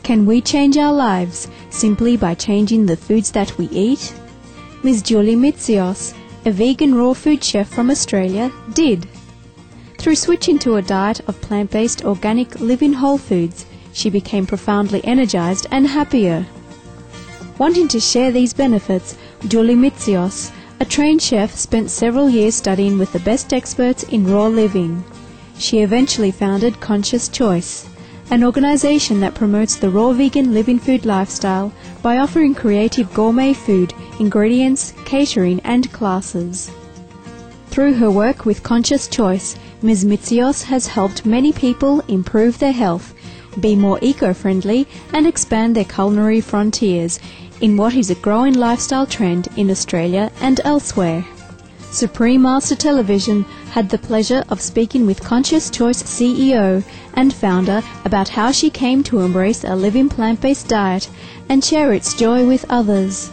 Can we change our lives simply by changing the foods that we eat? Ms. Julie Mitzios, a vegan raw food chef from Australia, did. Through switching to a diet of plant-based organic living whole foods, she became profoundly energized and happier. Wanting to share these benefits, Julie Mitzios, a trained chef, spent several years studying with the best experts in raw living. She eventually founded Conscious Choice, an organization that promotes the raw vegan living food lifestyle by offering creative gourmet food, ingredients, catering and classes. Through her work with Conscious Choice, Ms. Mitzios has helped many people improve their health, be more eco-friendly and expand their culinary frontiers in what is a growing lifestyle trend in Australia and elsewhere. Supreme Master Television had the pleasure of speaking with Conscious Choice CEO and founder about how she came to embrace a living plant-based diet and share its joy with others.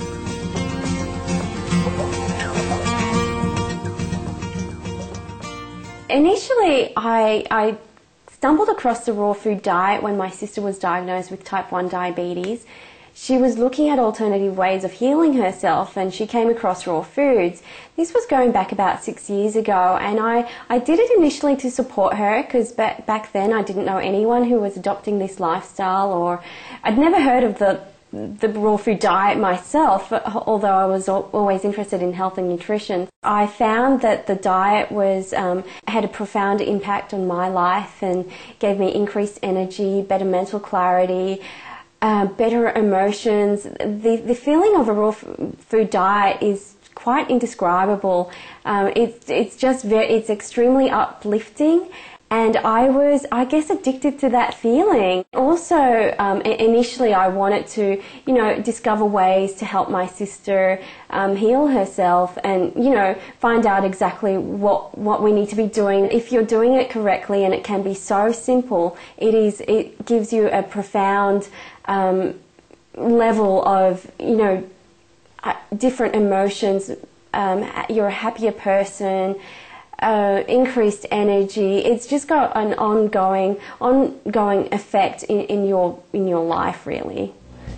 Initially, I stumbled across the raw food diet when my sister was diagnosed with type 1 diabetes. She was looking at alternative ways of healing herself and she came across raw foods. This was going back about 6 years ago, and I did it initially to support her because back then I didn't know anyone who was adopting this lifestyle, or I'd never heard of the raw food diet myself, although I was always interested in health and nutrition. I found that the diet had a profound impact on my life and gave me increased energy, better mental clarity, better emotions. The feeling of a raw food diet is quite indescribable. It's extremely uplifting, and I was, I guess, addicted to that feeling. Also, initially I wanted to, discover ways to help my sister heal herself and, find out exactly what we need to be doing. If you're doing it correctly, and it can be so simple, it gives you a profound level of, different emotions. You're a happier person, increased energy. It's just got an ongoing effect in your life, really.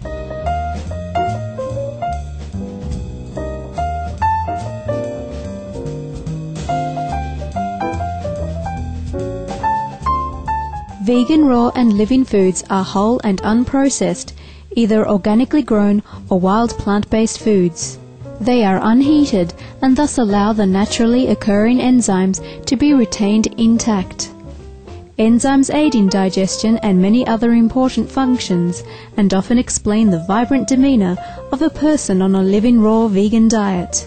Vegan, raw and living foods are whole and unprocessed, either organically grown or wild plant-based foods. They are unheated and thus allow the naturally occurring enzymes to be retained intact. Enzymes aid in digestion and many other important functions, and often explain the vibrant demeanor of a person on a living raw vegan diet.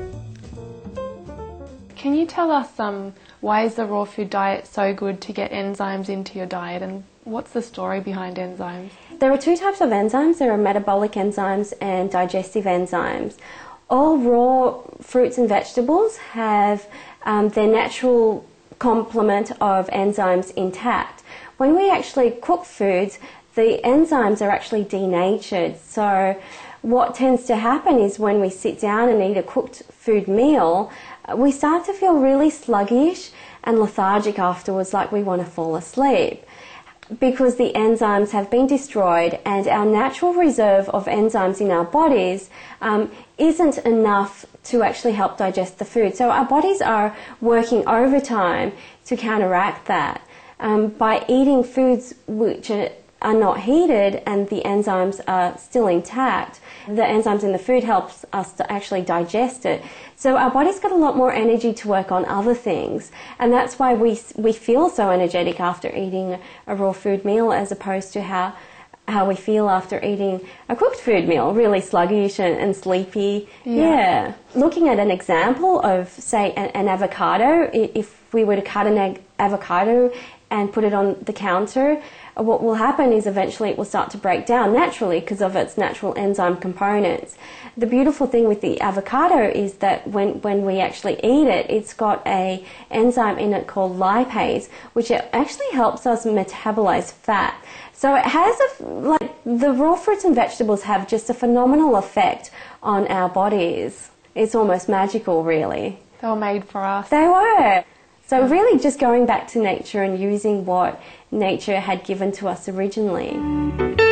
Can you tell us why is the raw food diet so good to get enzymes into your diet, and what's the story behind enzymes? There are two types of enzymes. There are metabolic enzymes and digestive enzymes. All raw fruits and vegetables have their natural complement of enzymes intact. When we actually cook foods, the enzymes are actually denatured. So what tends to happen is when we sit down and eat a cooked food meal, we start to feel really sluggish and lethargic afterwards, like we want to fall asleep, because the enzymes have been destroyed, and our natural reserve of enzymes in our bodies isn't enough to actually help digest the food. So our bodies are working overtime to counteract that. By eating foods which are not heated and the enzymes are still intact, the enzymes in the food helps us to actually digest it. So our body's got a lot more energy to work on other things, and that's why we feel so energetic after eating a raw food meal, as opposed to how we feel after eating a cooked food meal, really sluggish and sleepy. Yeah. Looking at an example of, say, an avocado, if we were to cut an avocado and put it on the counter, what will happen is eventually it will start to break down naturally because of its natural enzyme components. The beautiful thing with the avocado is that when we actually eat it, it's got an enzyme in it called lipase, which actually helps us metabolize fat. So it has the raw fruits and vegetables have just a phenomenal effect on our bodies. It's almost magical, really. They were made for us. They were. So really just going back to nature and using what nature had given to us originally.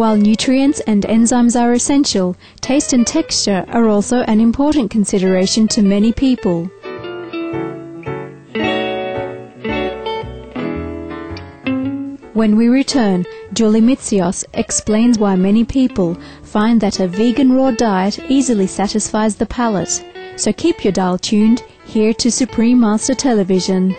While nutrients and enzymes are essential, taste and texture are also an important consideration to many people. When we return, Julie Mitzios explains why many people find that a vegan raw diet easily satisfies the palate. So keep your dial tuned here to Supreme Master Television.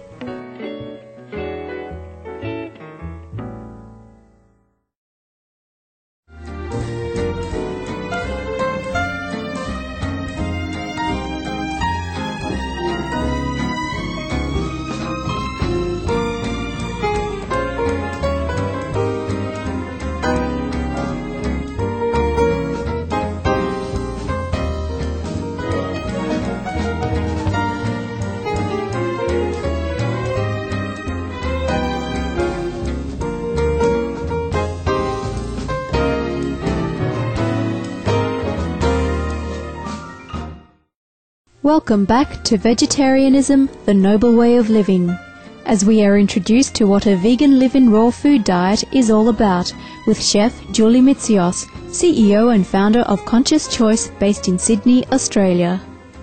Welcome back to Vegetarianism, the Noble Way of Living, as we are introduced to what a vegan live-in raw food diet is all about with Chef Julie Mitzios, CEO and founder of Conscious Choice based in Sydney, Australia.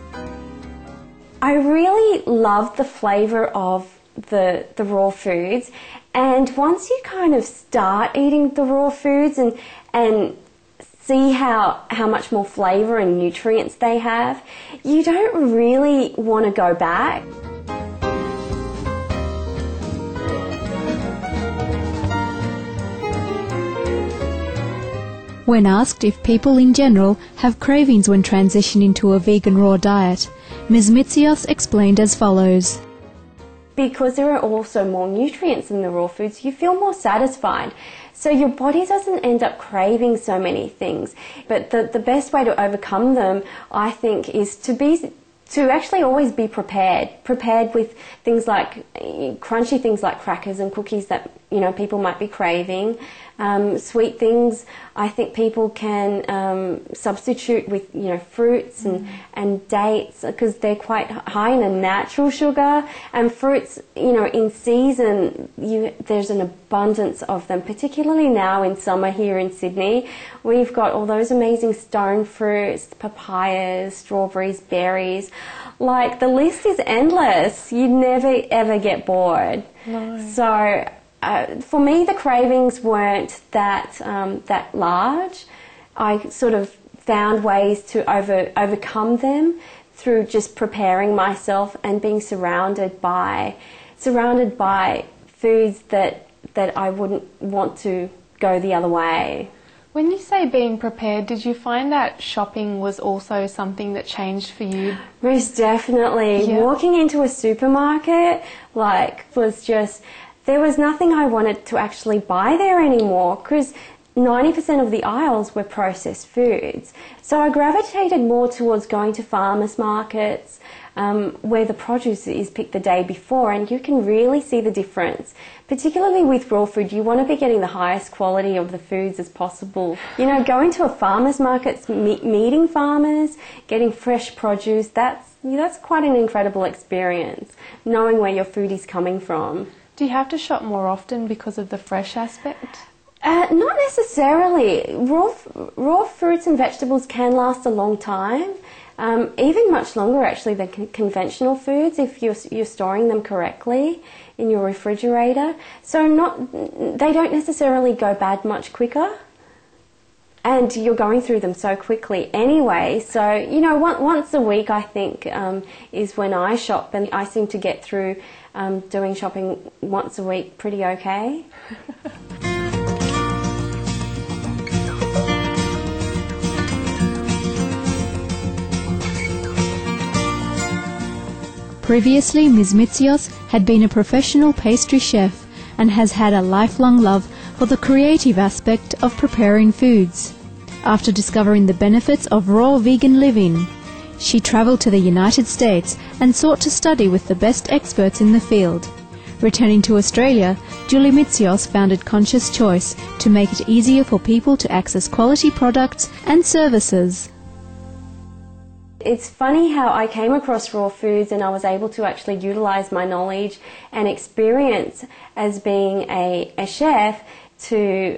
I really love the flavour of the raw foods, and once you kind of start eating the raw foods and see how much more flavour and nutrients they have, you don't really want to go back. When asked if people in general have cravings when transitioning to a vegan raw diet, Ms. Mitzios explained as follows. Because there are also more nutrients in the raw foods, you feel more satisfied. So your body doesn't end up craving so many things. But the best way to overcome them, I think, is to actually always be prepared with things like crunchy things like crackers and cookies that people might be craving. Sweet things, I think people can substitute with fruits and dates, because they're quite high in a natural sugar, and fruits in season there's an abundance of them, particularly now in summer here in Sydney. We've got all those amazing stone fruits, papayas, strawberries, berries. Like, the list is endless. You never ever get bored. No. So for me, the cravings weren't that large. I sort of found ways to overcome them through just preparing myself and being surrounded by foods that I wouldn't want to go the other way. When you say being prepared, did you find that shopping was also something that changed for you? Most definitely. Yeah. Walking into a supermarket, there was nothing I wanted to actually buy there anymore, because 90% of the aisles were processed foods. So I gravitated more towards going to farmers markets, where the produce is picked the day before, and you can really see the difference. Particularly with raw food, you want to be getting the highest quality of the foods as possible. Going to a farmers market, meeting farmers, getting fresh produce, that's quite an incredible experience, knowing where your food is coming from. Do you have to shop more often because of the fresh aspect? Not necessarily. Raw fruits and vegetables can last a long time, even much longer actually than conventional foods if you're storing them correctly in your refrigerator. So they don't necessarily go bad much quicker, and you're going through them so quickly anyway. So once a week I think is when I shop, and I seem to get through doing shopping once a week pretty okay. Previously, Ms. Mitzios had been a professional pastry chef and has had a lifelong love for the creative aspect of preparing foods. After discovering the benefits of raw vegan living, she travelled to the United States and sought to study with the best experts in the field. Returning to Australia, Julie Mitzios founded Conscious Choice to make it easier for people to access quality products and services. It's funny how I came across raw foods and I was able to actually utilise my knowledge and experience as being a chef to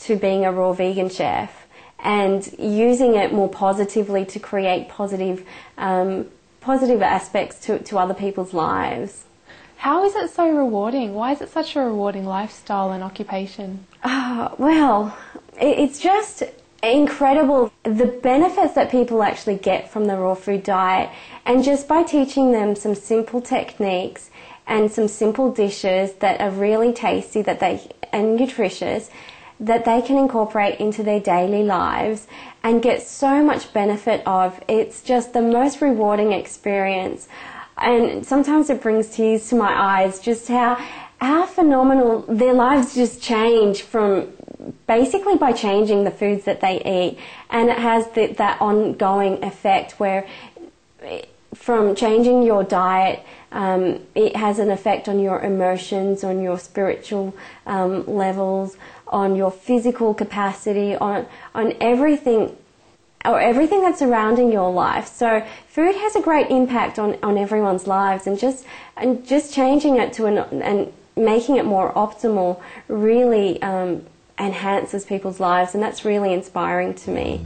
to being a raw vegan chef and using it more positively to create positive aspects to other people's lives. How is it so rewarding? Why is it such a rewarding lifestyle and occupation? Well, it's just incredible the benefits that people actually get from the raw food diet, and just by teaching them some simple techniques and some simple dishes that are really tasty and nutritious that they can incorporate into their daily lives and get so much benefit of. It's just the most rewarding experience, and sometimes it brings tears to my eyes just how phenomenal their lives just change from basically by changing the foods that they eat. And it has that ongoing effect where from changing your diet, it has an effect on your emotions, on your spiritual levels, on your physical capacity, on everything, or everything that's surrounding your life. So food has a great impact on everyone's lives, and just changing it and making it more optimal really enhances people's lives, and that's really inspiring to me.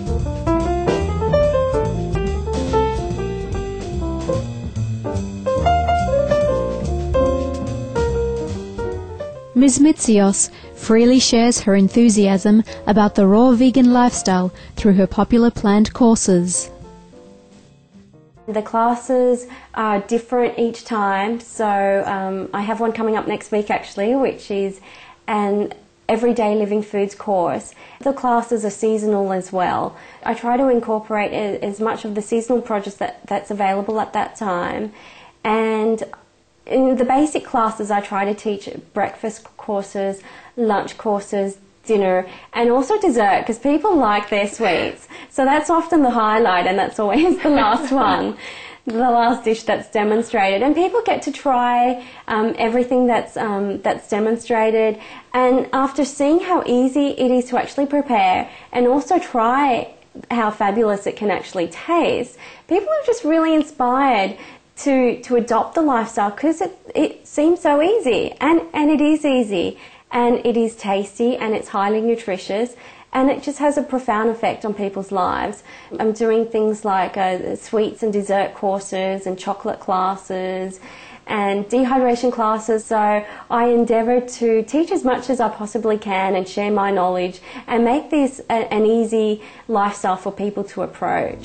Ms. Mitzios freely shares her enthusiasm about the raw vegan lifestyle through her popular planned courses. The classes are different each time, so I have one coming up next week actually, which is an everyday living foods course. The classes are seasonal as well. I try to incorporate as much of the seasonal produce that's available at that time, and in the basic classes I try to teach breakfast courses, lunch courses, dinner, and also dessert, because people like their sweets. So that's often the highlight, and that's always the last one, the last dish that's demonstrated. And people get to try everything that's demonstrated, and after seeing how easy it is to actually prepare and also try how fabulous it can actually taste, people are just really inspired to adopt the lifestyle, because it seems so easy, and it is easy, and it is tasty, and it's highly nutritious, and it just has a profound effect on people's lives. I'm doing things like sweets and dessert courses and chocolate classes and dehydration classes, so I endeavour to teach as much as I possibly can and share my knowledge and make this an easy lifestyle for people to approach.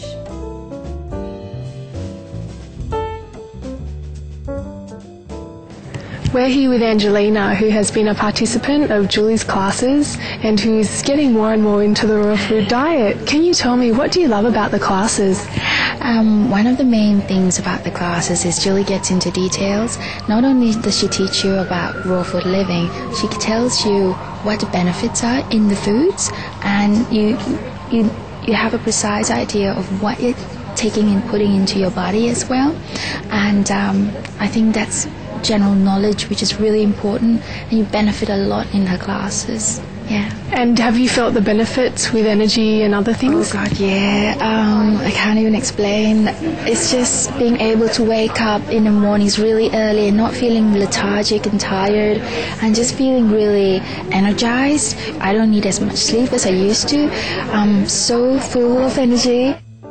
We're here with Angelina, who has been a participant of Julie's classes and who's getting more and more into the raw food diet. Can you tell me, what do you love about the classes? One of the main things about the classes is Julie gets into details. Not only does she teach you about raw food living, she tells you what the benefits are in the foods, and you have a precise idea of what you're taking and putting into your body as well. And I think that's general knowledge, which is really important, and you benefit a lot in her classes. Yeah. And have you felt the benefits with energy and other things? Oh God, yeah. I can't even explain. It's just being able to wake up in the mornings really early and not feeling lethargic and tired, and just feeling really energized. I don't need as much sleep as I used to. I'm so full of energy.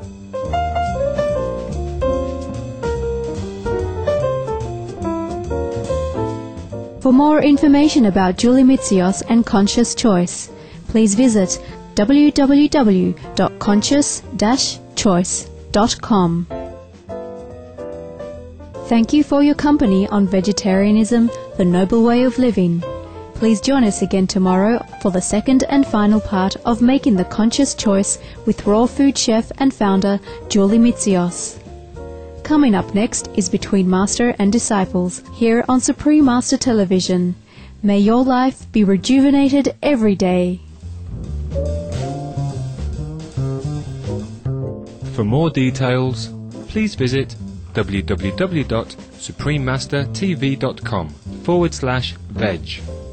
For more information about Julie Mitzios and Conscious Choice, please visit www.conscious-choice.com. Thank you for your company on Vegetarianism, the Noble Way of Living. Please join us again tomorrow for the second and final part of Making the Conscious Choice with raw food chef and founder Julie Mitzios. Coming up next is Between Master and Disciples, here on Supreme Master Television. May your life be rejuvenated every day. For more details, please visit www.suprememastertv.com/veg.